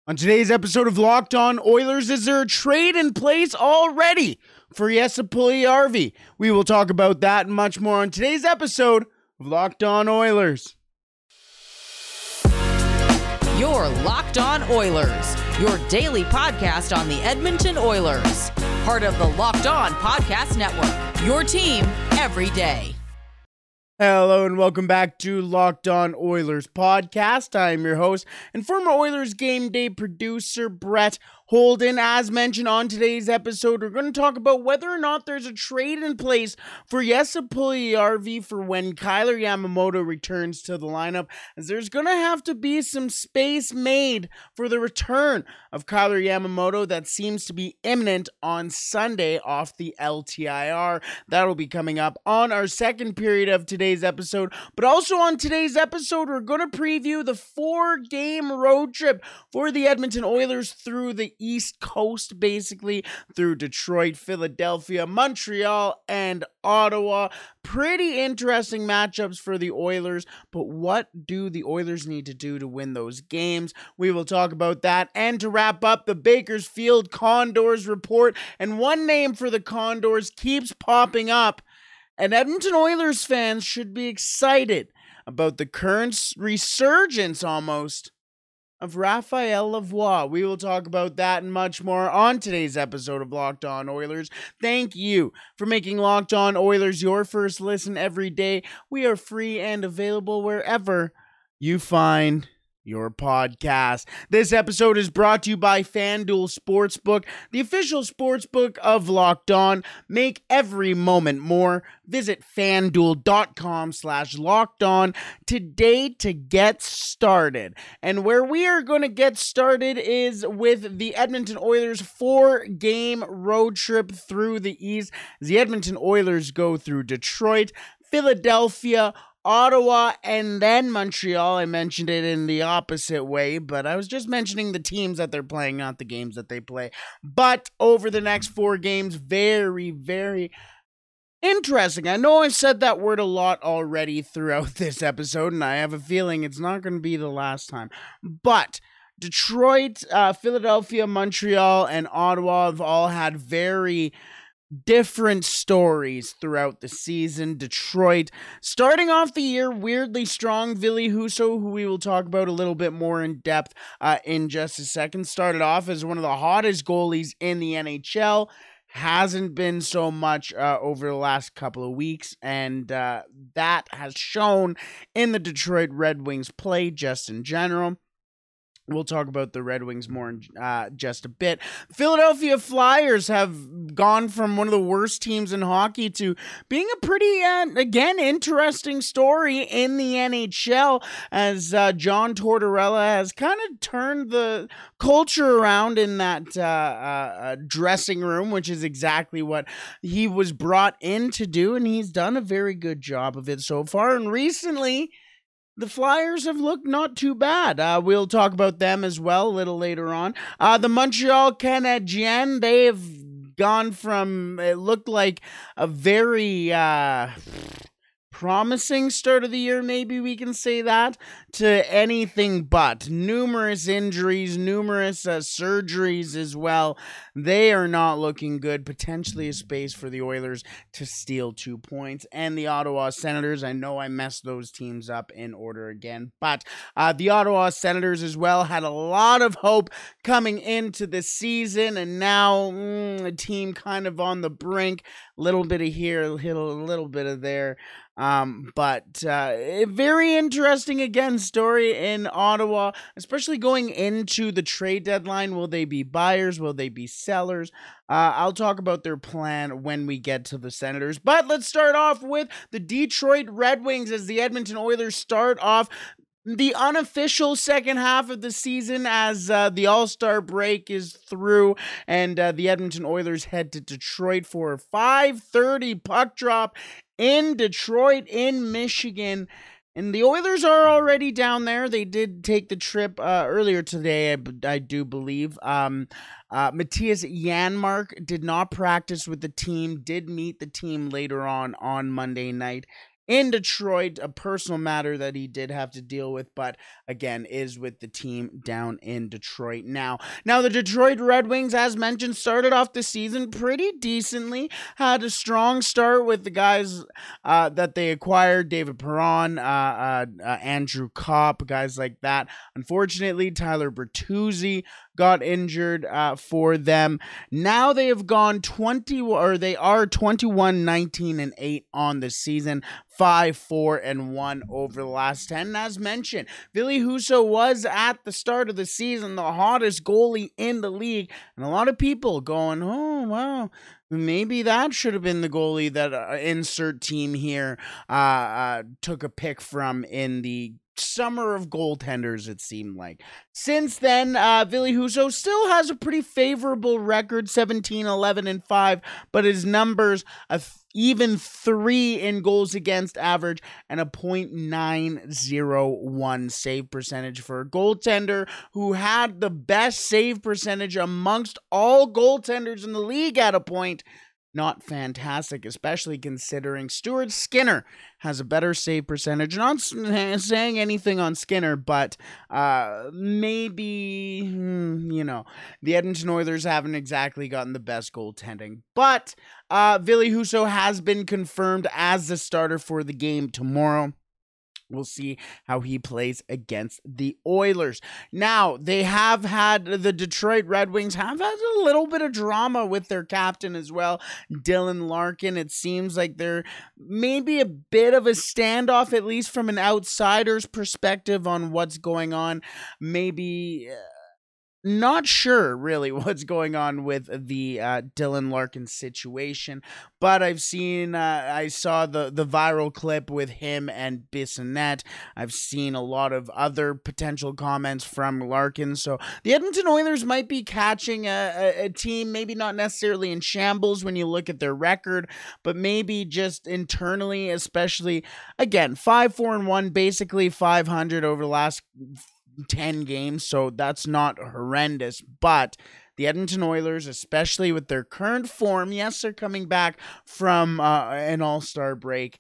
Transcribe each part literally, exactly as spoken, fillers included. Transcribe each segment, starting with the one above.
On today's episode of Locked On Oilers, is there a trade in place already for Jesse Puljujärvi? We will talk about that and much more on today's episode of Locked On Oilers. You're Locked On Oilers, your daily podcast on the Edmonton Oilers. Part of the Locked On Podcast Network, your team every day. Hello and welcome back to Locked On Oilers podcast. I am your host and former Oilers game day producer, Brett Holden. As mentioned on today's episode, we're going to talk about whether or not there's a trade in place for Jesse Puljujärvi for when Kailer Yamamoto returns to the lineup, as there's going to have to be some space made for the return of Kailer Yamamoto that seems to be imminent on Sunday off the L T I R. That'll be coming up on our second period of today's episode. But also on today's episode, we're going to preview the four-game road trip for the Edmonton Oilers through the East Coast, basically through Detroit, Philadelphia, Montreal, and Ottawa. Pretty interesting matchups for the Oilers, but what do the Oilers need to do to win those games? We will talk about that. And to wrap up, the Bakersfield Condors report, and one name for the Condors keeps popping up, and Edmonton Oilers fans should be excited about the current resurgence almost of Raphael Lavoie. We will talk about that and much more on today's episode of Locked On Oilers. Thank you for making Locked On Oilers your first listen every day. We are free and available wherever you find your podcast. This episode is brought to you by FanDuel Sportsbook, the official sportsbook of Locked On. Make every moment more. Visit FanDuel.com slash Locked On today to get started. And where we are going to get started is with the Edmonton Oilers four-game road trip through the East, as the Edmonton Oilers go through Detroit, Philadelphia, Ottawa, and then Montreal. I mentioned it in the opposite way, but I was just mentioning the teams that they're playing, not the games that they play. But over the next four games, very, very interesting. I know I've said that word a lot already throughout this episode, and I have a feeling it's not going to be the last time. But Detroit, uh, Philadelphia, Montreal, and Ottawa have all had very different stories throughout the season. Detroit starting off the year weirdly strong. Ville Husso, who we will talk about a little bit more in depth uh, in just a second, started off as one of the hottest goalies in the N H L. Hasn't been so much uh, over the last couple of weeks, and uh, that has shown in the Detroit Red Wings play just in general. We'll talk about the Red Wings more in uh, just a bit. Philadelphia Flyers have gone from one of the worst teams in hockey to being a pretty, uh, again, interesting story in the N H L, as uh, John Tortorella has kind of turned the culture around in that uh, uh, dressing room, which is exactly what he was brought in to do, and he's done a very good job of it so far. And recently, the Flyers have looked not too bad. Uh, we'll talk about them as well a little later on. Uh, the Montreal Canadiens, they have gone from, it looked like a very uh, promising start of the year, maybe we can say that, to anything but. Numerous injuries, numerous uh, surgeries as well. They are not looking good. Potentially a space for the Oilers to steal two points. And the Ottawa Senators, I know I messed those teams up in order again, but uh, the Ottawa Senators as well had a lot of hope coming into the season, and now mm, a team kind of on the brink. A little bit of here, a little, a little bit of there. Um, but uh, a very interesting, again, story in Ottawa, especially going into the trade deadline. Will they be buyers? Will they be sellers? Uh, I'll talk about their plan when we get to the Senators. But let's start off with the Detroit Red Wings, as the Edmonton Oilers start off the unofficial second half of the season, as uh, the All-Star break is through, and uh, the Edmonton Oilers head to Detroit for a five thirty puck drop in Detroit, in Michigan. And the Oilers are already down there. They did take the trip uh, earlier today, I, I do believe. Um, uh, Matthias Janmark did not practice with the team, did meet the team later on on Monday night in Detroit, a personal matter that he did have to deal with, but again, is with the team down in Detroit now. Now, the Detroit Red Wings, as mentioned, started off the season pretty decently, had a strong start with the guys uh, that they acquired, David Perron, uh, uh, uh, Andrew Kopp, guys like that. Unfortunately, Tyler Bertuzzi got injured uh, for them. Now they have gone twenty, or they are twenty-one, nineteen, and eight on the season, five, four, and one over the last ten. And as mentioned, Ville Husso was at the start of the season the hottest goalie in the league, and a lot of people going, oh, wow, maybe that should have been the goalie that uh, insert team here uh, uh, took a pick from in the summer of goaltenders, it seemed like. Since then, uh, Ville Husso still has a pretty favorable record, seventeen, eleven, and five, but his numbers, a th- even three in goals against average and a point nine oh one save percentage for a goaltender who had the best save percentage amongst all goaltenders in the league at a point. Not fantastic, especially considering Stuart Skinner has a better save percentage. Not saying anything on Skinner, but uh, maybe, you know, the Edmonton Oilers haven't exactly gotten the best goaltending. But uh, Ville Husso has been confirmed as the starter for the game tomorrow. We'll see how he plays against the Oilers. Now, they have had, the Detroit Red Wings have had a little bit of drama with their captain as well, Dylan Larkin. It seems like they're maybe a bit of a standoff, at least from an outsider's perspective on what's going on. Maybe... Uh, Not sure really what's going on with the uh, Dylan Larkin situation, but I've seen, uh, I saw the, the viral clip with him and Bissonnette. I've seen a lot of other potential comments from Larkin, so the Edmonton Oilers might be catching a, a, a team, maybe not necessarily in shambles when you look at their record, but maybe just internally, especially, again, five, four, and one, basically five hundred over the last ten games, so that's not horrendous, but the Edmonton Oilers, especially with their current form, yes, they're coming back from uh, an all-star break,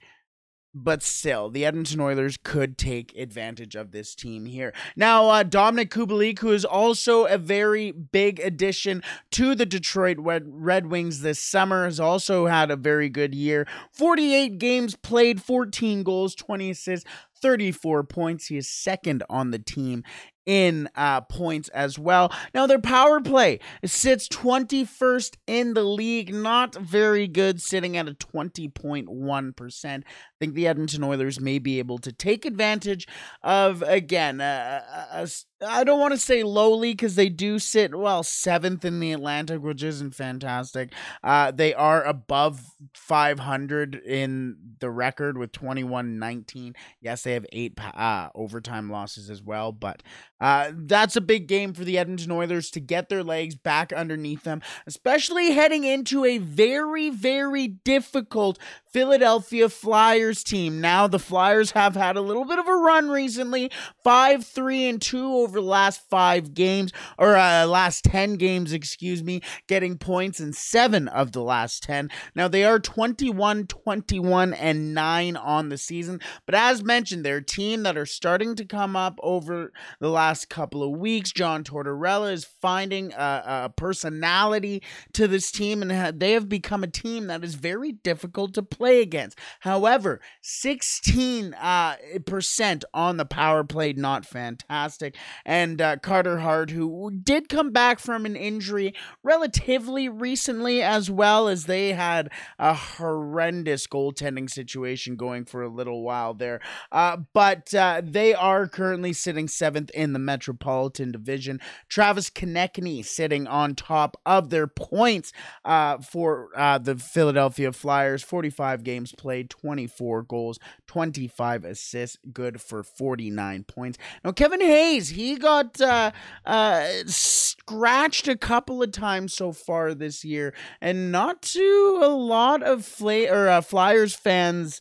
but still, the Edmonton Oilers could take advantage of this team here. Now, uh, Dominic Kubalik, who is also a very big addition to the Detroit Red Wings this summer, has also had a very good year. forty-eight games played, fourteen goals, twenty assists, thirty-four points. He is second on the team in uh, points as well. Now, their power play sits twenty-first in the league. Not very good, sitting at a twenty point one percent. I think the Edmonton Oilers may be able to take advantage of, again, uh, a, a, I don't want to say lowly because they do sit, well, seventh in the Atlantic, which isn't fantastic. Uh, they are above five hundred in the record with twenty-one nineteen. Yes, they have eight uh, overtime losses as well, but uh, that's a big game for the Edmonton Oilers to get their legs back underneath them, especially heading into a very, very difficult Philadelphia Flyers team. Now, the Flyers have had a little bit of a run recently, five, three, and two over the last five games, or uh, last ten games, excuse me, getting points in seven of the last ten. Now, they are twenty-one, twenty-one, and nine on the season, but as mentioned, they're a team that are starting to come up over the last couple of weeks. John Tortorella is finding a, a personality to this team, and they have become a team that is very difficult to play against. However, sixteen percent uh, on the power play, not fantastic. And uh, Carter Hart, who did come back from an injury relatively recently, as well as they had a horrendous goaltending situation going for a little while there. Uh, but uh, they are currently sitting seventh in the Metropolitan Division. Travis Konecny sitting on top of their points uh, for uh, the Philadelphia Flyers. forty-five games played, twenty-four goals, twenty-five assists, good for forty-nine points. Now, Kevin Hayes, he got uh, uh, scratched a couple of times so far this year, and not to a lot of fla- or, uh, Flyers fans'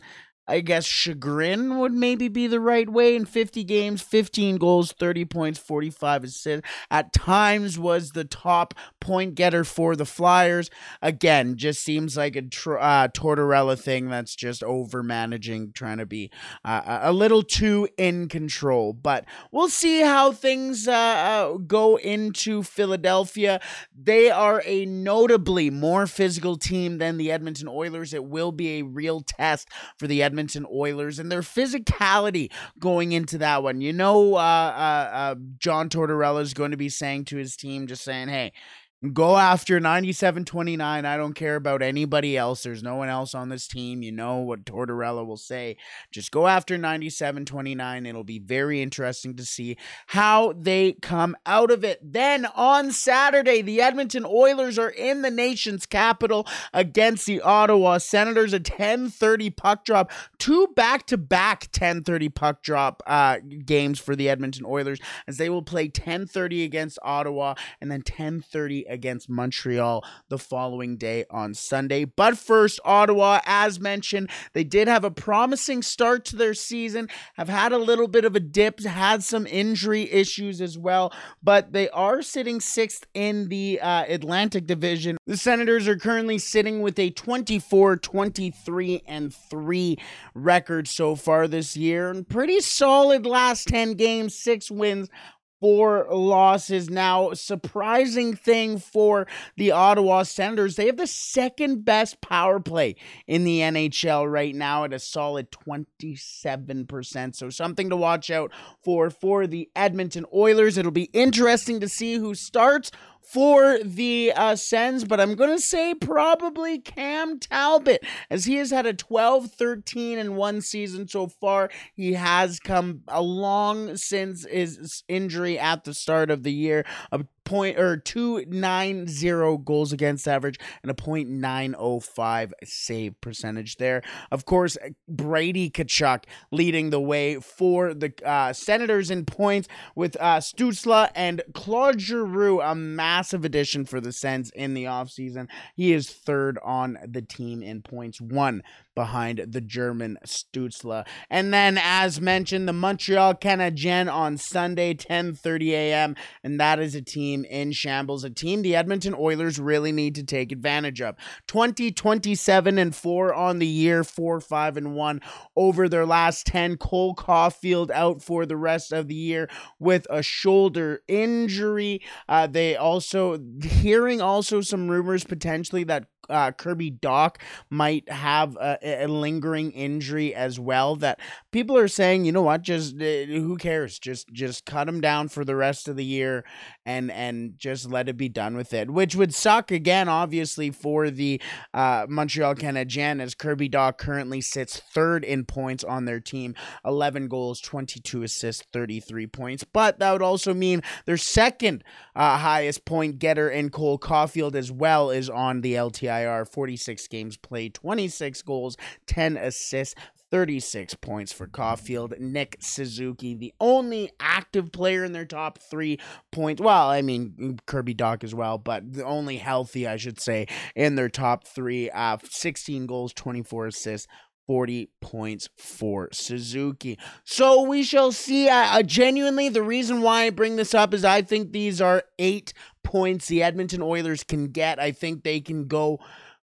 I guess chagrin would maybe be the right way. In fifty games, fifteen goals, thirty points, forty-five assists. At times was the top point getter for the Flyers. Again, just seems like a uh, Tortorella thing that's just over managing, trying to be uh, a little too in control. But we'll see how things uh, uh, go into Philadelphia. They are a notably more physical team than the Edmonton Oilers. It will be a real test for the Edmonton Oilers and their physicality going into that one. You know, uh, uh, uh, John Tortorella is going to be saying to his team, just saying, hey, go after ninety-seven twenty-nine. I don't care about anybody else. There's no one else on this team. You know what Tortorella will say. Just go after ninety-seven twenty-nine. It'll be very interesting to see how they come out of it. Then on Saturday, the Edmonton Oilers are in the nation's capital against the Ottawa Senators. A ten thirty puck drop. Two back-to-back ten thirty puck drop uh, games for the Edmonton Oilers, as they will play ten thirty against Ottawa and then ten thirty against Montreal the following day on Sunday. But first, Ottawa, as mentioned, they did have a promising start to their season, have had a little bit of a dip, had some injury issues as well, but they are sitting sixth in the uh, Atlantic Division. The Senators are currently sitting with a twenty-four, twenty-three, and three record so far this year, and pretty solid last ten games, six wins, four losses. Now, surprising thing for the Ottawa Senators, they have the second best power play in the N H L right now at a solid twenty-seven percent. So something to watch out for for the Edmonton Oilers. It'll be interesting to see who starts for the uh, Sens, but I'm going to say probably Cam Talbot, as he has had a twelve, thirteen, and one season so far. He has come along since his injury at the start of the year. A point or two ninety goals against average and a point nine oh five save percentage there. Of course, Brady Tkachuk leading the way for the uh, Senators in points with uh, Stützle and Claude Giroux, a massive addition for the Sens in the offseason. He is third on the team in points, one behind the German Stützle. And then, as mentioned, the Montreal Canadiens on Sunday, ten thirty a.m., and that is a team in shambles, a team the Edmonton Oilers really need to take advantage of. twenty, twenty-seven, and four on the year, four, five, and one over their last ten. Cole Caulfield out for the rest of the year with a shoulder injury. Uh, they also, hearing also some rumors potentially that Uh, Kirby Dach might have a, a lingering injury as well, that people are saying, you know what, just uh, who cares, just just cut him down for the rest of the year and and just let it be done with it, which would suck again obviously for the uh, Montreal Canadiens, as Kirby Dach currently sits third in points on their team, eleven goals, twenty-two assists, thirty-three points, but that would also mean their second uh, highest point getter in Cole Caulfield as well is on the L T I R, forty-six games played, twenty-six goals, ten assists, thirty-six points for Caulfield. Nick Suzuki, the only active player in their top three points. Well, I mean, Kirby Dach as well, but the only healthy, I should say, in their top three. Uh, sixteen goals, twenty-four assists, forty points for Suzuki. So we shall see. Uh, genuinely, the reason why I bring this up is I think these are eight points the Edmonton Oilers can get. I think they can go,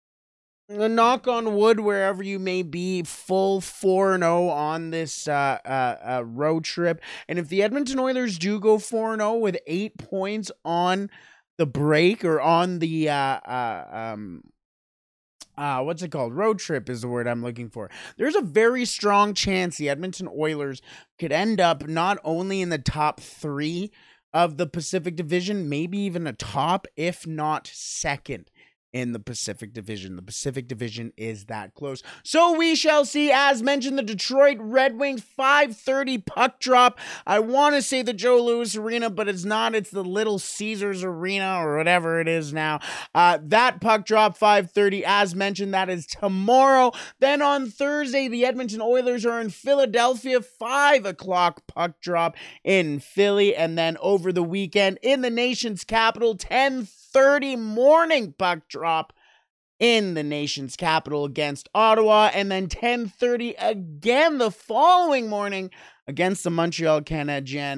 knock on wood, wherever you may be, full four and oh on this uh, uh, uh, road trip. And if the Edmonton Oilers do go four and oh with eight points on the break, or on the uh, uh, um. Uh, what's it called? Road trip is the word I'm looking for. There's a very strong chance the Edmonton Oilers could end up not only in the top three of the Pacific Division, maybe even a top, if not second, in the Pacific Division. The Pacific Division is that close. So we shall see. As mentioned, the Detroit Red Wings five thirty puck drop. I want to say the Joe Louis Arena, but it's not. It's the Little Caesars Arena, or whatever it is now. Uh, that puck drop, five thirty, as mentioned, that is tomorrow. Then on Thursday, the Edmonton Oilers are in Philadelphia, five o'clock puck drop in Philly. And then over the weekend in the nation's capital, ten thirty morning puck drop in the nation's capital against Ottawa, and then ten thirty again the following morning against the Montreal Canadiens.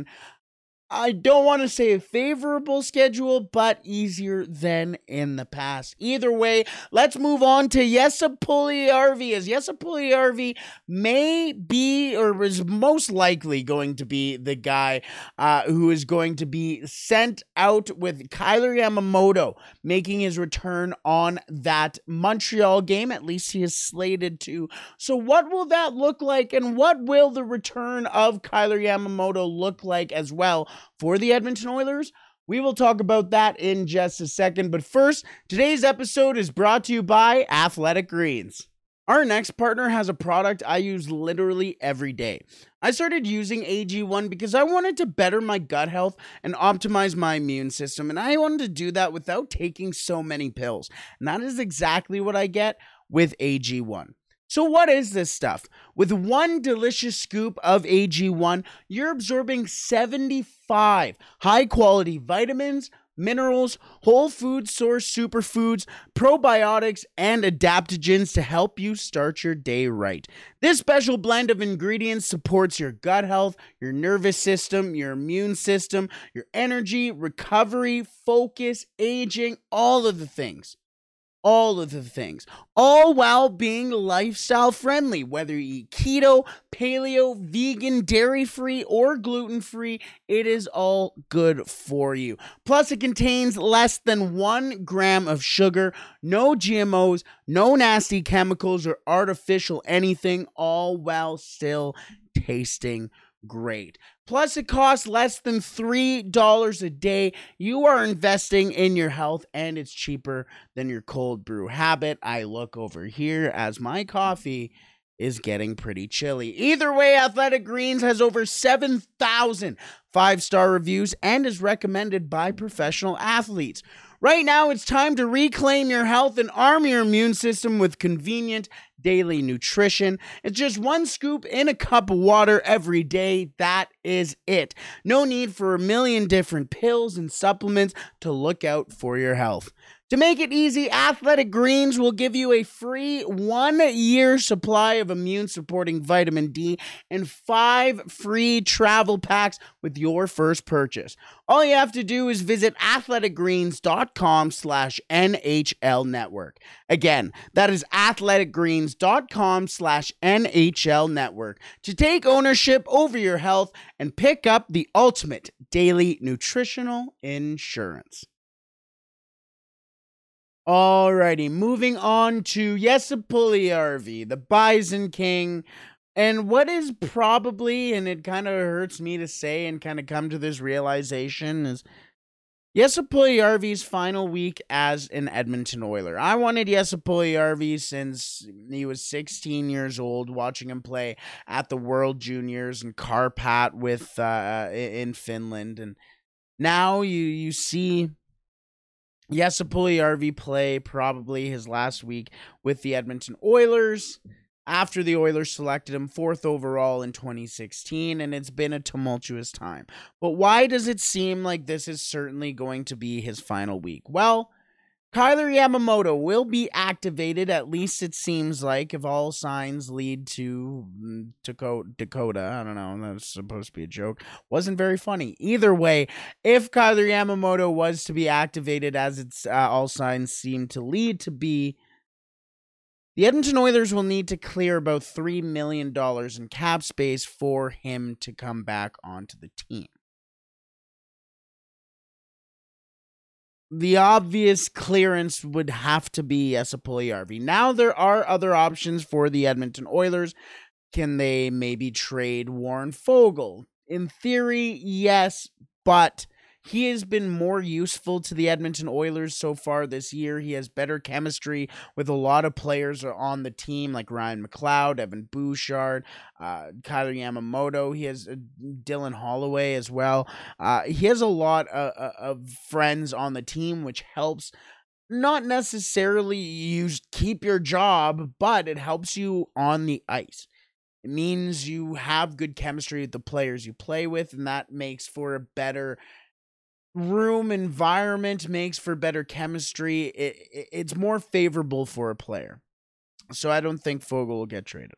I don't want to say a favorable schedule, but easier than in the past. Either way, let's move on to Jesse Puljujärvi, as Jesse Puljujärvi may be, or is most likely going to be, the guy uh, who is going to be sent out with Kailer Yamamoto making his return on that Montreal game. At least he is slated to. So what will that look like, and what will the return of Kailer Yamamoto look like as well for the Edmonton Oilers? We will talk about that in just a second, but first, today's episode is brought to you by Athletic Greens. Our next partner has a product I use literally every day. I started using A G one because I wanted to better my gut health and optimize my immune system, and I wanted to do that without taking so many pills. And that is exactly what I get with A G one. So what is this stuff? With one delicious scoop of A G one, you're absorbing seventy-five high-quality vitamins, minerals, whole food source superfoods, probiotics, and adaptogens to help you start your day right. This special blend of ingredients supports your gut health, your nervous system, your immune system, your energy, recovery, focus, aging, all of the things. All of the things, all while being lifestyle friendly. Whether you eat keto, paleo, vegan, dairy-free, or gluten-free, it is all good for you. Plus, it contains less than one gram of sugar, no G M Os, no nasty chemicals or artificial anything, all while still tasting great. Plus, it costs less than three dollars a day. You are investing in your health, and it's cheaper than your cold brew habit. I look over here as my coffee is getting pretty chilly. Either way, Athletic Greens has over seven thousand five-star reviews and is recommended by professional athletes. Right now, it's time to reclaim your health and arm your immune system with convenient daily nutrition. It's just one scoop in a cup of water every day. That is it. No need for a million different pills and supplements to look out for your health. To make it easy, Athletic Greens will give you a free one-year supply of immune-supporting vitamin D and five free travel packs with your first purchase. All you have to do is visit athleticgreens.com slash NHL network. Again, that is athleticgreens.com slash NHL network to take ownership over your health and pick up the ultimate daily nutritional insurance. Alrighty, moving on to Jesse Puljujärvi, the Bison King, and what is probably, and it kind of hurts me to say and kind of come to this realization, is Jesse Puljujärvi's final week as an Edmonton Oiler. I wanted Jesse Puljujärvi since he was sixteen years old, watching him play at the World Juniors and Karpat with uh, in Finland, and now you you see Jesse Puljujärvi play probably his last week with the Edmonton Oilers after the Oilers selected him fourth overall in twenty sixteen, and it's been a tumultuous time. But why does it seem like this is certainly going to be his final week? Well, Kailer Yamamoto will be activated, at least it seems like, if all signs lead to Dakota. I don't know, that's supposed to be a joke. Wasn't very funny. Either way, if Kailer Yamamoto was to be activated, as it's uh, all signs seem to lead to be, the Edmonton Oilers will need to clear about three million dollars in cap space for him to come back onto the team. The obvious clearance would have to be Jesse Puljujärvi. Now there are other options for the Edmonton Oilers. Can they maybe trade Warren Foegele? In theory, yes, but he has been more useful to the Edmonton Oilers so far this year. He has better chemistry with a lot of players on the team, like Ryan McLeod, Evan Bouchard, uh, Kailer Yamamoto. He has uh, Dylan Holloway as well. Uh, he has a lot of, of friends on the team, which helps not necessarily you keep your job, but it helps you on the ice. It means you have good chemistry with the players you play with, and that makes for a better room environment makes for better chemistry. It, it, it's more favorable for a player. So I don't think Foegele will get traded.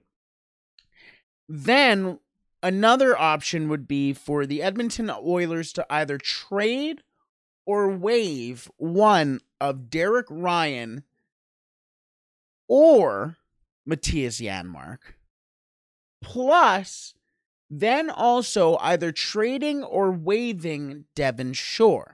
Then another option would be for the Edmonton Oilers to either trade or waive one of Derek Ryan or Matthias Janmark. Plus, then also either trading or waiving Devin Shore.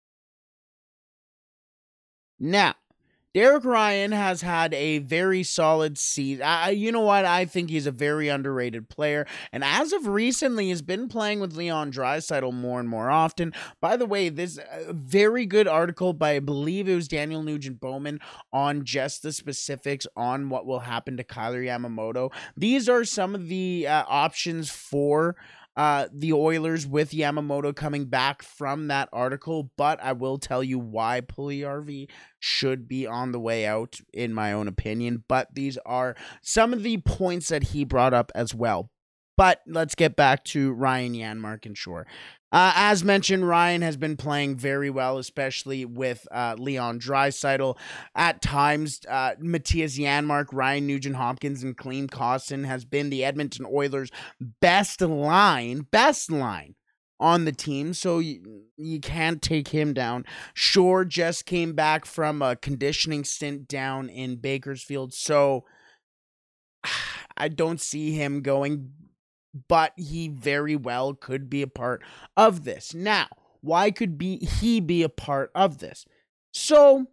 Now, Derek Ryan has had a very solid season. I, you know what? I think he's a very underrated player. And as of recently, he's been playing with Leon Draisaitl more and more often. By the way, this uh, very good article by, I believe it was Daniel Nugent-Bowman, on just the specifics on what will happen to Kailer Yamamoto. These are some of the uh, options for Uh, the Oilers with Yamamoto coming back from that article, but I will tell you why Puljujarvi should be on the way out, in my own opinion. But these are some of the points that he brought up as well. But let's get back to Ryan, Janmark, and Shore. Uh, as mentioned, Ryan has been playing very well, especially with uh, Leon Draisaitl. At times, uh, Matthias Janmark, Ryan Nugent-Hopkins, and Klim Kostin has been the Edmonton Oilers' best line, best line on the team, so you, you can't take him down. Shore just came back from a conditioning stint down in Bakersfield, so I don't see him going, but he very well could be a part of this. Now, why could be he be a part of this? So,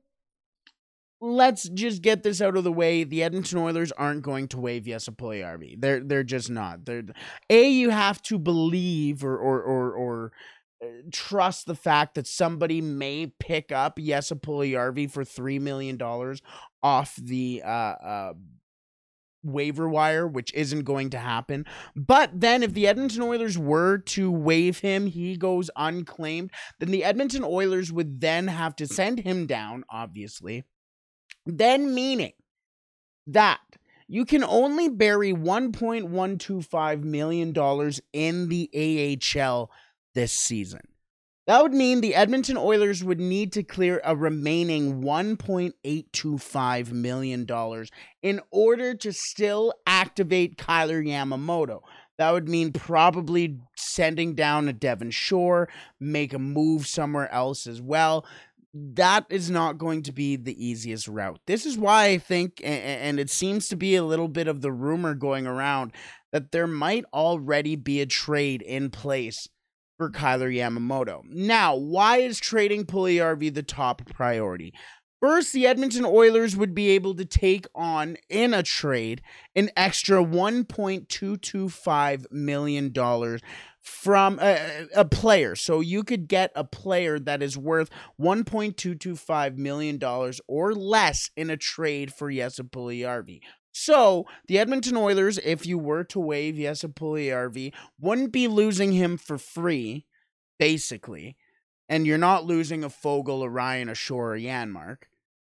let's just get this out of the way. The Edmonton Oilers aren't going to waive Jesse Puljujarvi. They're they're just not. They're A, you have to believe or or or, or trust the fact that somebody may pick up Jesse Puljujarvi for three million dollars off the uh uh waiver wire, which isn't going to happen. But then if the Edmonton Oilers were to waive him, he goes unclaimed, then the Edmonton Oilers would then have to send him down, obviously. Then meaning that you can only bury one point one two five million dollars in the A H L this season. That would mean the Edmonton Oilers would need to clear a remaining one point eight two five million dollars in order to still activate Kailer Yamamoto. That would mean probably sending down a Devin Shore, make a move somewhere else as well. That is not going to be the easiest route. This is why I think, and it seems to be a little bit of the rumor going around, that there might already be a trade in place for Kailer Yamamoto. Now, why is trading Puljujarvi the top priority? First, the Edmonton Oilers would be able to take on, in a trade, an extra one point two two five million dollars from a, a player. So you could get a player that is worth one point two two five million dollars or less in a trade for Jesse Puljujarvi. So, the Edmonton Oilers, if you were to waive Jesse Puljujarvi, wouldn't be losing him for free, basically. And you're not losing a Foegele, a Ryan, a Shore, or a Janmark.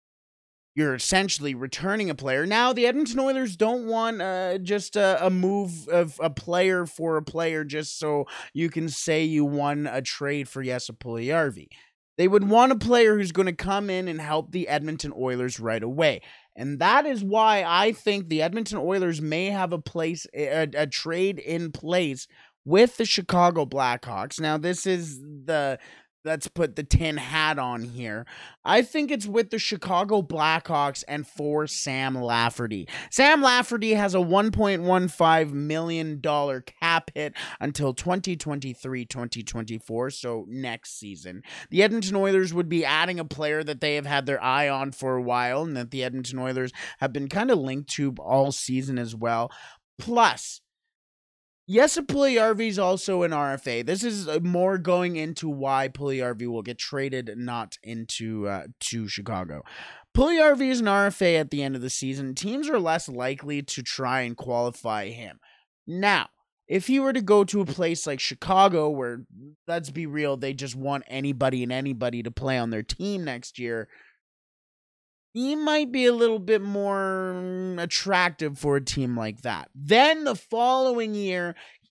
You're essentially returning a player. Now, the Edmonton Oilers don't want uh, just a, a move of a player for a player just so you can say you won a trade for Jesse Puljujarvi. They would want a player who's going to come in and help the Edmonton Oilers right away. And that is why I think the Edmonton Oilers may have a place, a, a trade in place with the Chicago Blackhawks. Now, this is the, let's put the tin hat on here. I think it's with the Chicago Blackhawks and for Sam Lafferty. Sam Lafferty has a one point one five million dollars cap hit until twenty twenty-three twenty twenty-four, so next season. The Edmonton Oilers would be adding a player that they have had their eye on for a while and that the Edmonton Oilers have been kind of linked to all season as well. Plus, Jesse Puljujarvi is also an R F A. This is more going into why Puljujarvi will get traded, not into uh, to Chicago. Puljujarvi is an R F A at the end of the season. Teams are less likely to try and qualify him. Now, if he were to go to a place like Chicago, where, let's be real, they just want anybody and anybody to play on their team next year, he might be a little bit more attractive for a team like that. Then the following year,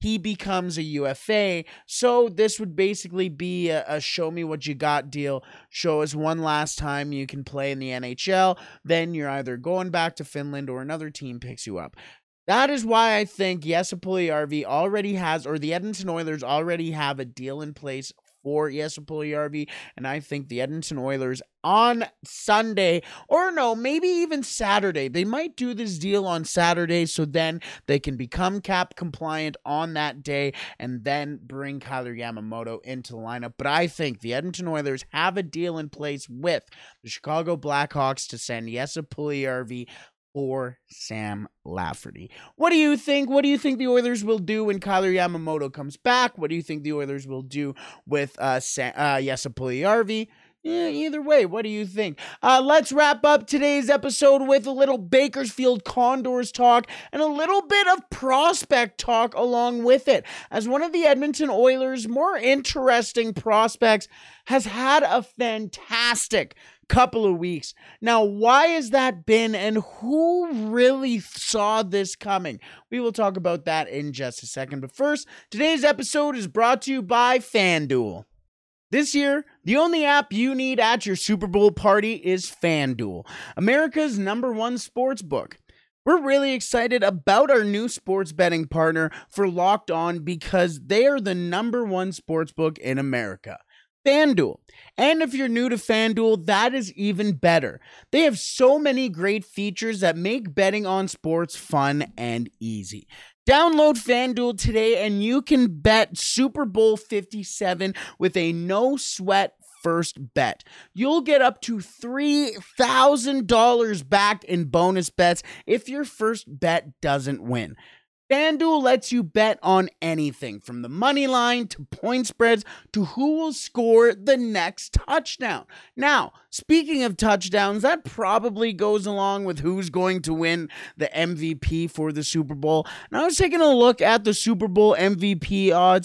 he becomes a U F A. So this would basically be a, a show me what you got deal. Show us one last time you can play in the N H L. Then you're either going back to Finland or another team picks you up. That is why I think Jesse Puljujärvi already has, or the Edmonton Oilers already have a deal in place for Jesse Puljujärvi, and I think the Edmonton Oilers on Sunday, or no, maybe even Saturday, they might do this deal on Saturday, so then they can become cap compliant on that day, and then bring Kailer Yamamoto into the lineup. But I think the Edmonton Oilers have a deal in place with the Chicago Blackhawks to send Jesse Puljujärvi or Sam Lafferty. What do you think? What do you think the Oilers will do when Kailer Yamamoto comes back? What do you think the Oilers will do with uh, Sam, uh Jesse Puljujärvi? Yeah, either way, what do you think? Uh, let's wrap up today's episode with a little Bakersfield Condors talk and a little bit of prospect talk along with it, as one of the Edmonton Oilers' more interesting prospects has had a fantastic couple of weeks. Now, why has that been, and who really saw this coming? We will talk about that in just a second. But first, today's episode is brought to you by FanDuel. This year, the only app you need at your Super Bowl party is FanDuel, America's number one sports book. We're really excited about our new sports betting partner for Locked On because they are the number one sports book in America, FanDuel. And if you're new to FanDuel, that is even better. They have so many great features that make betting on sports fun and easy. Download FanDuel today and you can bet Super Bowl fifty-seven with a no-sweat first bet. You'll get up to three thousand dollars back in bonus bets if your first bet doesn't win. FanDuel lets you bet on anything from the money line to point spreads to who will score the next touchdown. Now, speaking of touchdowns, that probably goes along with who's going to win the M V P for the Super Bowl. And I was taking a look at the Super Bowl M V P odds,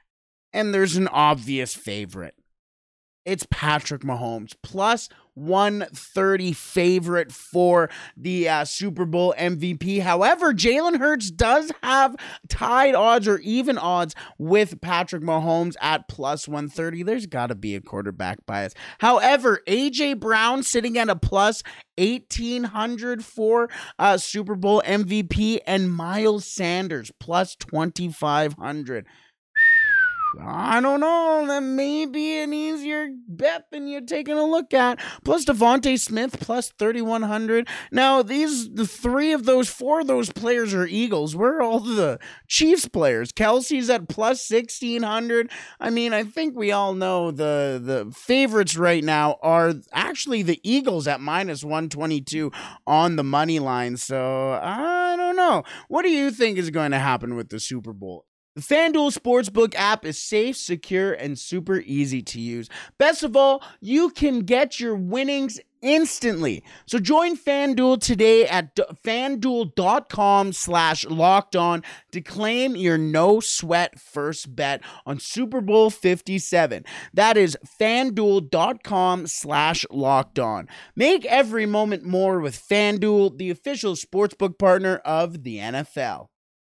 and there's an obvious favorite. It's Patrick Mahomes, plus one thirty favorite for the uh, Super Bowl M V P. However, Jalen Hurts does have tied odds or even odds with Patrick Mahomes at plus one thirty. There's got to be a quarterback bias. However, A J Brown sitting at a plus eighteen hundred for uh, Super Bowl M V P, and Miles Sanders plus twenty-five hundred. I don't know, that may be an easier bet than you're taking a look at. Plus Devontae Smith, plus thirty-one hundred. Now, these, the three of those, four of those players are Eagles. Where are all the Chiefs players? Kelsey's at plus sixteen hundred. I mean, I think we all know the, the favorites right now are actually the Eagles at minus one twenty-two on the money line. So, I don't know. What do you think is going to happen with the Super Bowl? The FanDuel Sportsbook app is safe, secure, and super easy to use. Best of all, you can get your winnings instantly. So join FanDuel today at FanDuel.com slash locked on to claim your no sweat first bet on Super Bowl fifty-seven. That is FanDuel.com slash locked on. Make every moment more with FanDuel, the official sportsbook partner of the N F L.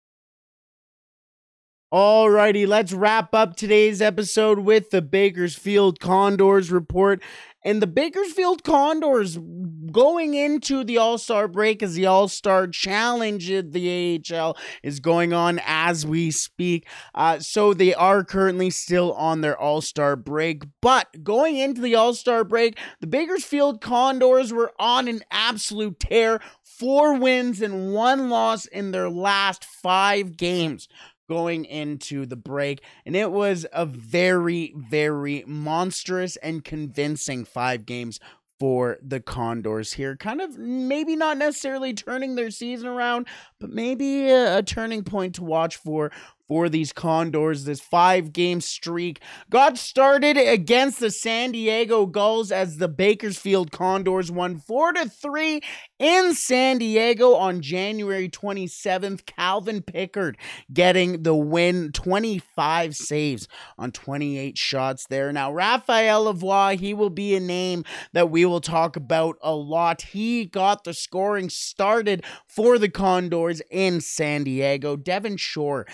Alrighty, let's wrap up today's episode with the Bakersfield Condors report. And the Bakersfield Condors going into the All-Star break, as the All-Star Challenge at the A H L is going on as we speak. Uh, so they are currently still on their All-Star break. But going into the All-Star break, the Bakersfield Condors were on an absolute tear. Four wins and one loss in their last five games going into the break, and it was a very, very monstrous and convincing five games for the Condors here. Kind of maybe not necessarily turning their season around, but maybe a, a turning point to watch for for these Condors. This five-game streak got started against the San Diego Gulls as the Bakersfield Condors won four to three in San Diego on January twenty-seventh. Calvin Pickard getting the win, twenty-five saves on twenty-eight shots there. Now, Raphael Lavoie, he will be a name that we will talk about a lot. He got the scoring started for the Condors in San Diego. Devin Shore getting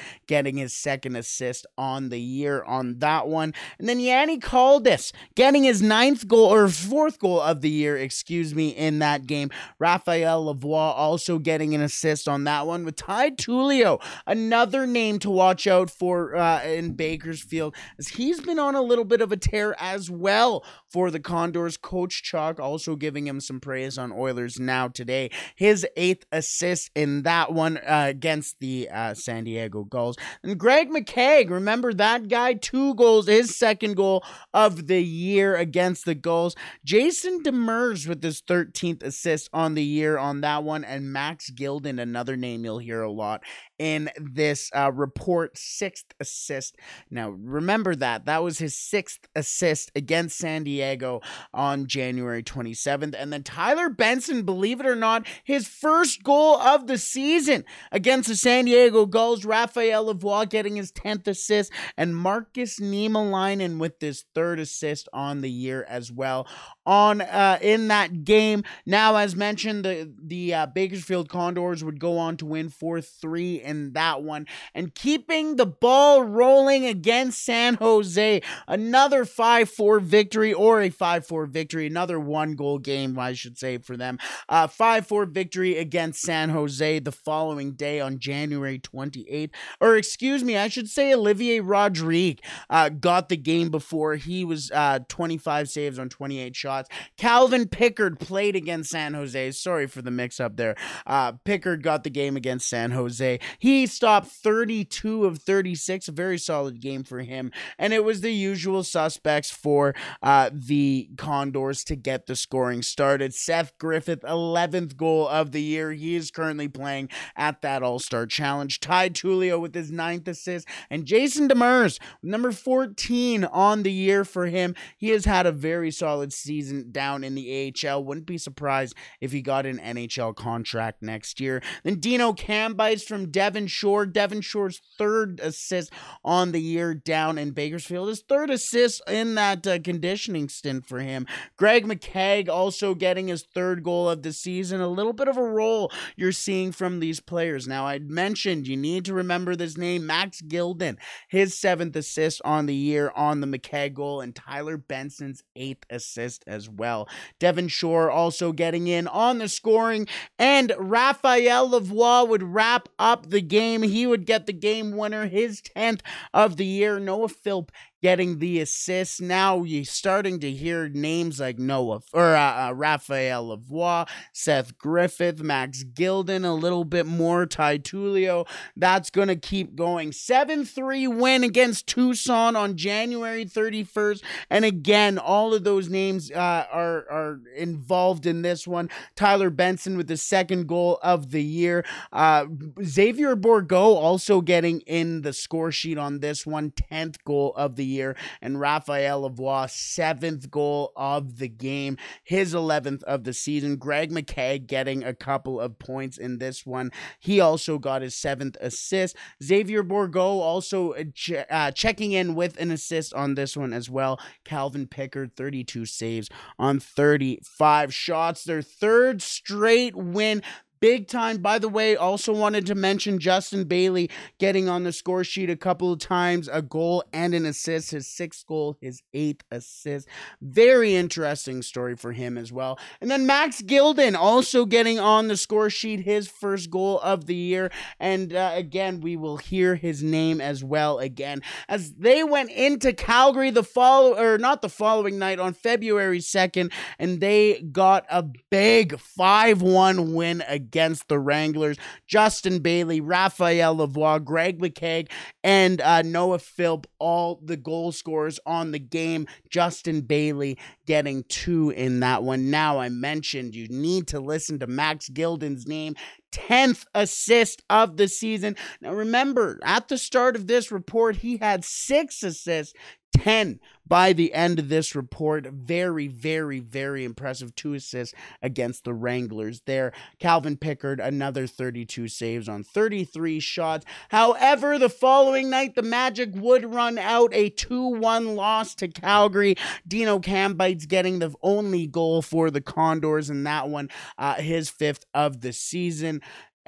getting his second assist on the year on that one. And then Yanni Caldas getting his ninth goal, or fourth goal of the year, excuse me, in that game. Raphael Lavoie also getting an assist on that one, with Ty Tullio, another name to watch out for uh, in Bakersfield, as he's been on a little bit of a tear as well for the Condors. Coach Chalk also giving him some praise on Oilers Now today. His eighth assist in that one uh, against the uh, San Diego Gulls. And Greg McKegg, remember that guy? Two goals, his second goal of the year against the Gulls. Jason Demers with his thirteenth assist on the year on that one. And Max Gilden, another name you'll hear a lot in this uh, report, sixth assist. Now, remember that. That was his sixth assist against San Diego on January twenty-seventh. And then Tyler Benson, believe it or not, his first goal of the season against the San Diego Gulls. Raphael Lavoie getting his tenth assist, and Marcus Niemelainen with his third assist on the year as well on uh, in that game. Now, as mentioned, the, the uh, Bakersfield Condors would go on to win four three in that one, and keeping the ball rolling against San Jose. Another five four victory, or a five four victory, another one-goal game, I should say, for them. Uh, five four victory against San Jose the following day on January twenty-eighth. Or, excuse me, I should say Olivier Rodrigue uh, got the game before. He was uh, twenty-five saves on twenty-eight shots. Calvin Pickard played against San Jose. Sorry for the mix-up there. Uh, Pickard got the game against San Jose. He stopped thirty-two of thirty-six, a very solid game for him. And it was the usual suspects for uh, the Condors to get the scoring started. Seth Griffith, eleventh goal of the year. He is currently playing at that All-Star Challenge. Ty Tullio with his ninth assist. And Jason Demers, number fourteen on the year for him. He has had a very solid season down in the A H L. Wouldn't be surprised if he got an N H L contract next year. Then Dino Cambites from Devon Shore. Devon Shore's third assist on the year down in Bakersfield. His third assist in that uh, conditioning stint for him. Greg McKegg also getting his third goal of the season. A little bit of a role you're seeing from these players. Now, I mentioned you need to remember this name, Max Gilden. His seventh assist on the year on the McKegg goal, and Tyler Benson's eighth assist as well. Devon Shore also getting in on the scoring, and Raphael Lavoie would wrap up the game. He would get the game winner, his tenth of the year. Noah Philp getting the assist. Now you're starting to hear names like Noah or uh, uh, Raphael Lavoie, Seth Griffith, Max Gilden, a little bit more, Ty Tullio. That's going to keep going. seven three win against Tucson on January thirty-first. And again, all of those names uh, are, are involved in this one. Tyler Benson with the second goal of the year. Uh, Xavier Bourgault also getting in the score sheet on this one, tenth goal of the year, and Raphael Lavoie, seventh goal of the game, his eleventh of the season. Greg McKegg getting a couple of points in this one. He also got his seventh assist. Xavier Bourgault also uh, ch- uh, checking in with an assist on this one as well. Calvin Pickard, thirty-two saves on thirty-five shots. Their third straight win. Big time. By the way, also wanted to mention Justin Bailey getting on the score sheet a couple of times, a goal and an assist, his sixth goal, his eighth assist. Very interesting story for him as well. And then Max Gilden also getting on the score sheet, his first goal of the year. And uh, again, we will hear his name as well again, as they went into Calgary the follow, or not the following night, on February second, and they got a big five one win against against the Wranglers. Justin Bailey, Raphael Lavoie, Greg McKegg, and uh, Noah Philp, all the goal scorers on the game. Justin Bailey getting two in that one. Now, I mentioned you need to listen to Max Gilden's name. tenth assist of the season. Now, remember, at the start of this report, he had six assists, ten by the end of this report. Very, very, very impressive. Two assists against the Wranglers there. Calvin Pickard, another thirty-two saves on thirty-three shots. However, the following night, the Magic would run out, a two one loss to Calgary. Dino Cambites getting the only goal for the Condors in that one, uh, his fifth of the season.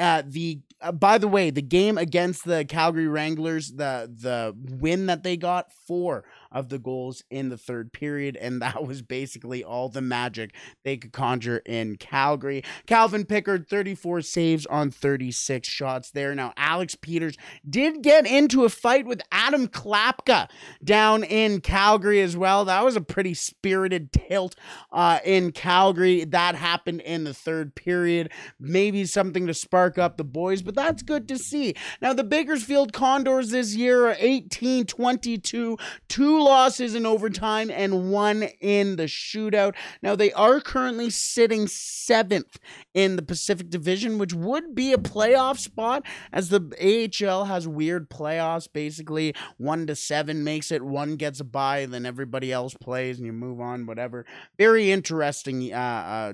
Uh, the uh, by the way, the game against the Calgary Wranglers, the the win that they got, four of the goals in the third period, and that was basically all the magic they could conjure in Calgary. Calvin Pickard, thirty-four saves on thirty-six shots there. Now, Alex Peters did get into a fight with Adam Klapka down in Calgary as well. That was a pretty spirited tilt uh, in Calgary. That happened in the third period. Maybe something to spark up the boys, but that's good to see. Now, the Bakersfield Condors this year are eighteen twenty-two, two losses in overtime and one in the shootout. Now, they are currently sitting seventh in the Pacific Division, which would be a playoff spot, as the A H L has weird playoffs. Basically, one to seven makes it, one gets a bye, and then everybody else plays, and you move on, whatever. Very interesting, uh, uh,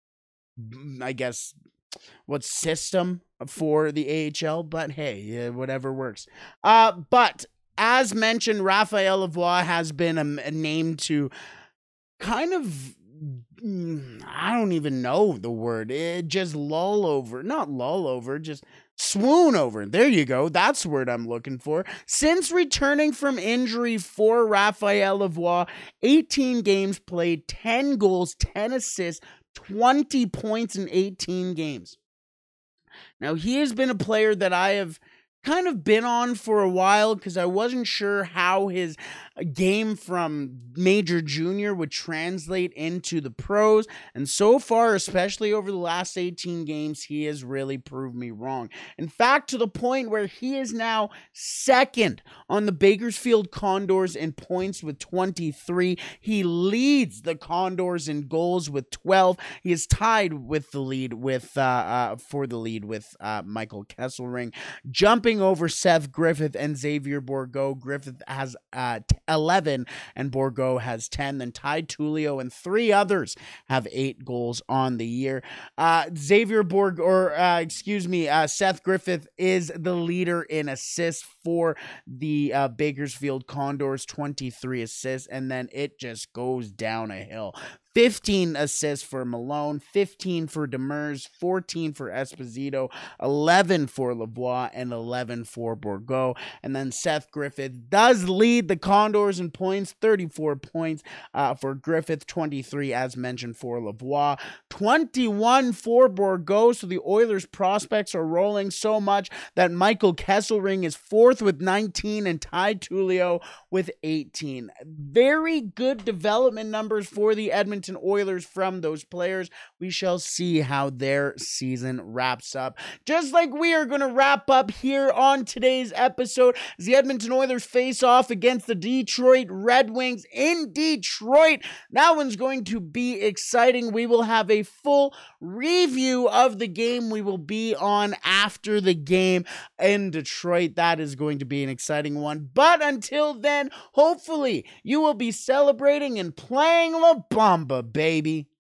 I guess, what system for the A H L, but hey, yeah, whatever works. Uh, but as mentioned, Raphael Lavoie has been a, a name to kind of, I don't even know the word, it just lull over, not lull over, just swoon over. There you go. That's the word I'm looking for. Since returning from injury for Raphael Lavoie, eighteen games played, ten goals, ten assists, twenty points in eighteen games. Now, he has been a player that I have kind of been on for a while because I wasn't sure how his game from major junior would translate into the pros, and so far, especially over the last eighteen games, he has really proved me wrong. In fact, to the point where he is now second on the Bakersfield Condors in points with twenty-three. He leads the Condors in goals with twelve. He is tied with the lead with uh, uh for the lead with uh, Michael Kesselring, jumping over Seth Griffith and Xavier Bourgault. Griffith has uh, eleven and Bourgault has ten. Then Ty Tullio and three others have eight goals on the year. Uh, Xavier Bourgault, or uh, excuse me, uh, Seth Griffith is the leader in assists for the uh, Bakersfield Condors, twenty-three assists, and then it just goes down a hill. fifteen assists for Malone, fifteen for Demers, fourteen for Esposito, eleven for Lavoie, and eleven for Bourgault. And then Seth Griffith does lead the Condors in points, thirty-four points uh, for Griffith, twenty-three as mentioned for Lavoie, twenty-one for Bourgault. So the Oilers prospects are rolling so much that Michael Kesselring is fourth with nineteen and Ty Tullio with eighteen. Very good development numbers for the Edmonton Oilers from those players. We shall see how their season wraps up. Just like we are going to wrap up here on today's episode as the Edmonton Oilers face off against the Detroit Red Wings in Detroit. That one's going to be exciting. We will have a full review of the game. We will be on after the game in Detroit. That is going to be an exciting one. But until then, hopefully you will be celebrating and playing La Bamba, baby.